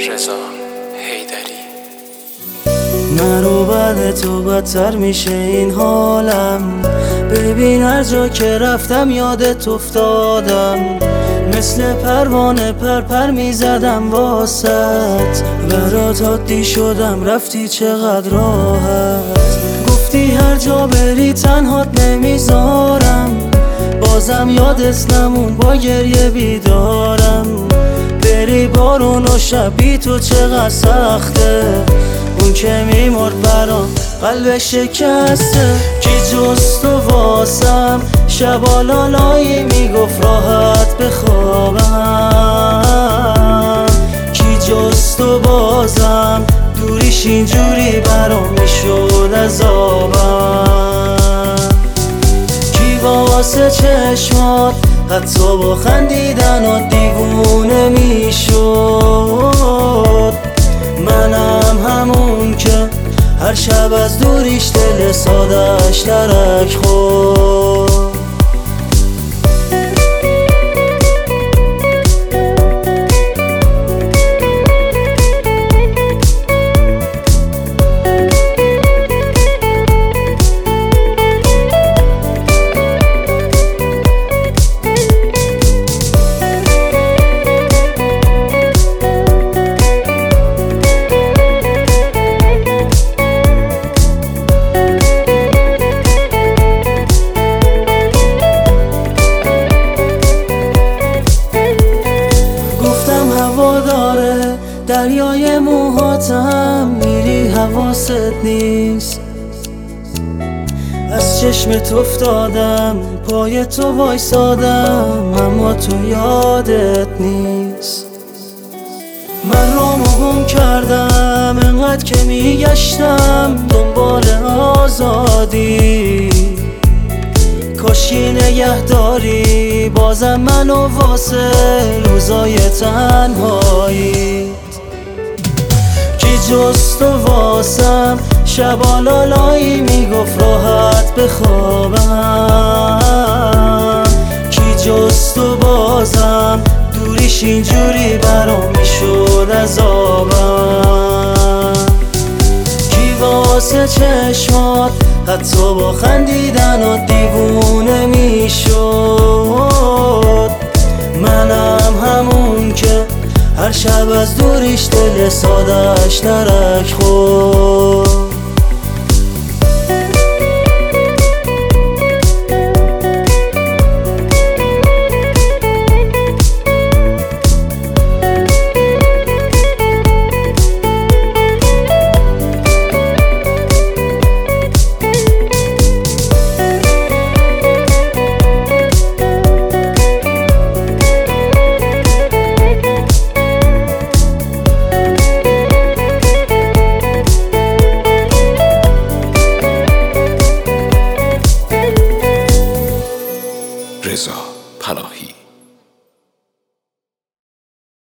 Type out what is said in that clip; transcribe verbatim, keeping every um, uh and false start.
رضا حیدری. نرو بعد تو بدتر میشه این حالم، ببین هر جا که رفتم یادت افتادم، مثل پروانه پر پر میزدم واسط، برات عادی شدم رفتی چقدر راحت، گفتی هر جا بری تنهات نمیذارم، بازم یادت نمون با گریه بیدارم، بری بارون و شبی تو چقدر سخته، اون که میمرد برام قلب شکسته، کی جز تو واسم شبا لالایی میگفت راحت بخوابم، کی جز تو بازم دوریش اینجوری برام میشد عذابم، کی واسه چشمات حتی با خندیدن و دیوونه میشد، منم همون که هر شب از دوریش دل سادش ترک خورد. دریای موهاتم میری حواست نیست، از چشمت افتادم پای تو وایسادم اما تو یادت نیست، من رامو گم کردم انقدر که میگشتم دنبال آزادی، کاشکی نگه داری بازم منو واسه روزای تنهایی، کی جز تو واسم شبا لالایی میگفت راحت بخوابم، کی جز تو بازم دوریش اینجوری برام میشد عذابم، کی واسه چشمات حتی با خندیدن و دیوونه میشد، منم همون که هر شب از دوریش دل سادش ترک خورد.